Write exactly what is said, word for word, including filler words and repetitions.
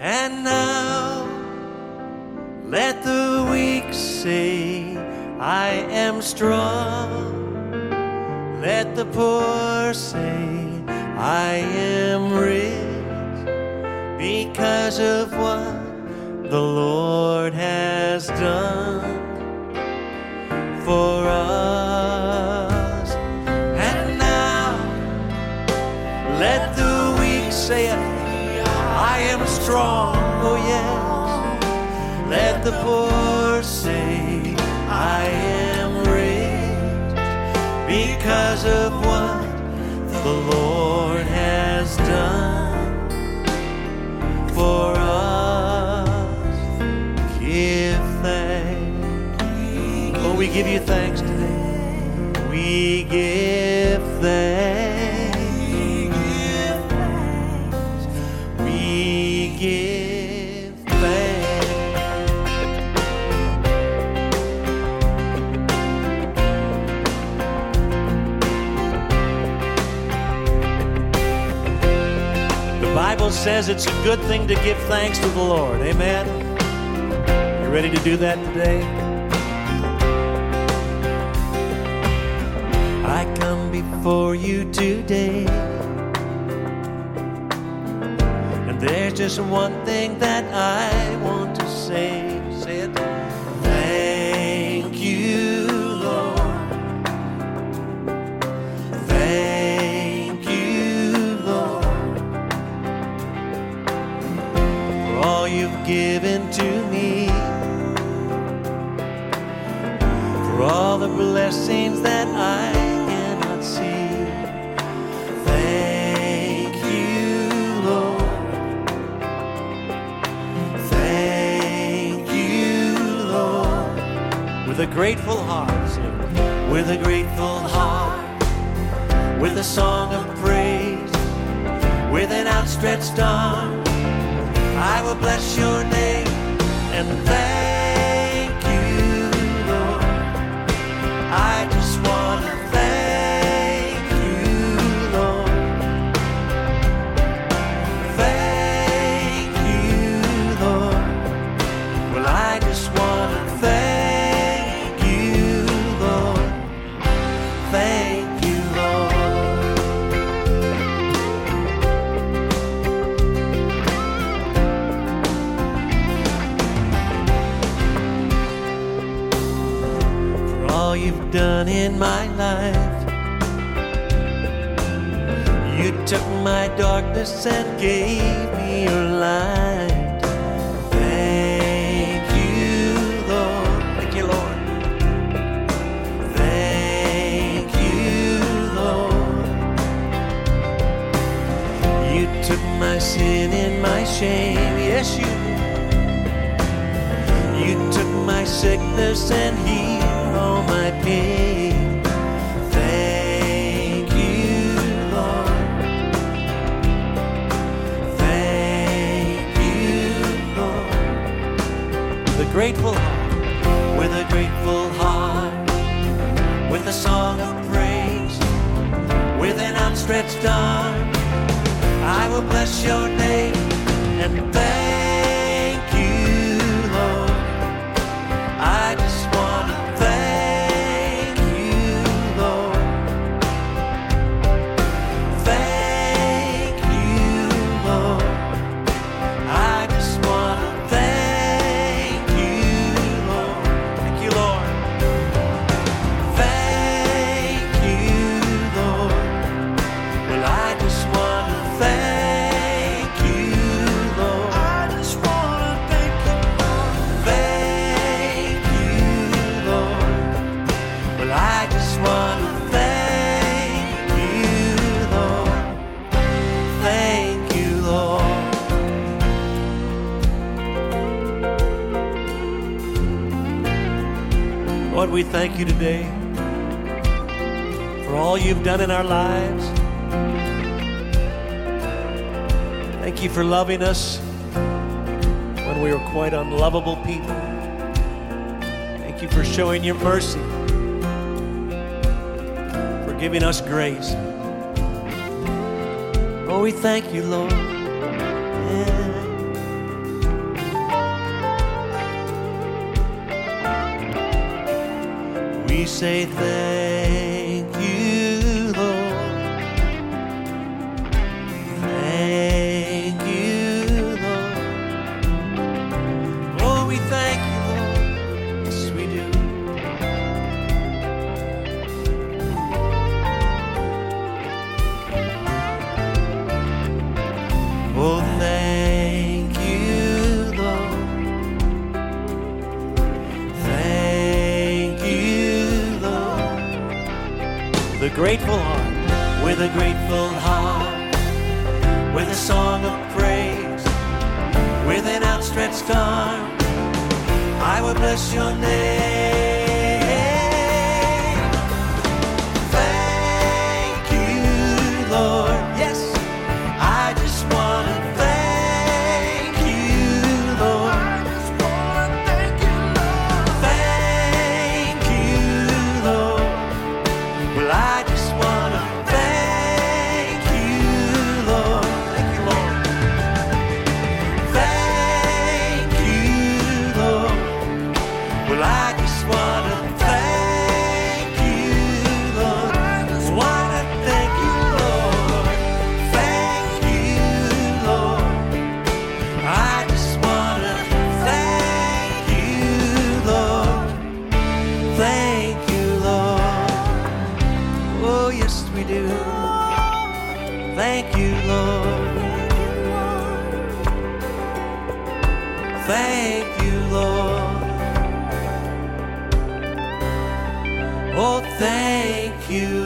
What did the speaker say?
And now let the weak say, I am strong. Let the poor say, I am rich, because of what the Lord has done for us. And now let the weak say it, I am strong, oh yes. Let the poor say, I am rich, because of what the Lord has done for us. Give thanks. Oh, we give you thanks today. We give thanks. We give thanks. The Bible says it's a good thing to give thanks to the Lord. Amen. You ready to do that today? I come before you today, and there's just one thing that I want to say. Say it. Thank you, Lord. Thank you, Lord, for all you've given to me, for all the blessings that I cannot see. Thank you, Lord. Thank you, Lord. With a grateful heart, sing. With a grateful heart, with a song of praise, with an outstretched arm, I will bless your name and thank you, Lord. I just want to thank you, Lord. Thank you, Lord. Well, I just want to thank you, Lord. Thank you, all you've done in my life. You took my darkness and gave me your light. Thank you, Lord. Thank you, Lord. Thank you, Lord. You took my sin and my shame. Yes, you did. You took my sickness and healed all my pain. Thank you, Lord. Thank you, Lord. With a grateful heart, with a grateful heart, with a song of praise, with an outstretched arm, I will bless your name and thank you, Lord. I just want to thank you, Lord. Thank you, Lord. I just want to thank you, Lord. Thank you, Lord. Thank you, Lord. Well, I just want to thank you, Lord. I just want to thank you, Lord. Thank you, Lord. Well, I just want to thank you, Lord. Thank you, Lord. Lord, we thank you today for all you've done in our lives. Thank you for loving us when we were quite unlovable people. Thank you for showing your mercy, for giving us grace. Oh, we thank you, Lord. Yeah. say thank you, Lord. Thank you, Lord. Oh, we thank you, Lord. Yes, we do. Oh, thank you, Lord. Thank you, Lord. The grateful heart, with a grateful heart, with a song of praise, with an outstretched arm, I will bless your name. Thank you, Lord. Yes, I just want to thank you, Lord. I just want to thank you, Lord. Thank you, Lord. Well, I just want to thank you, Lord. Thank you, Lord. Thank you, Lord. Well, I just want to thank you, Lord. Want to thank you, Lord. Thank you, Lord. I just want to thank you, Lord. Thank you, Lord. Oh, yes, we do. Thank you, Lord. Thank you, Lord. Oh, thank you,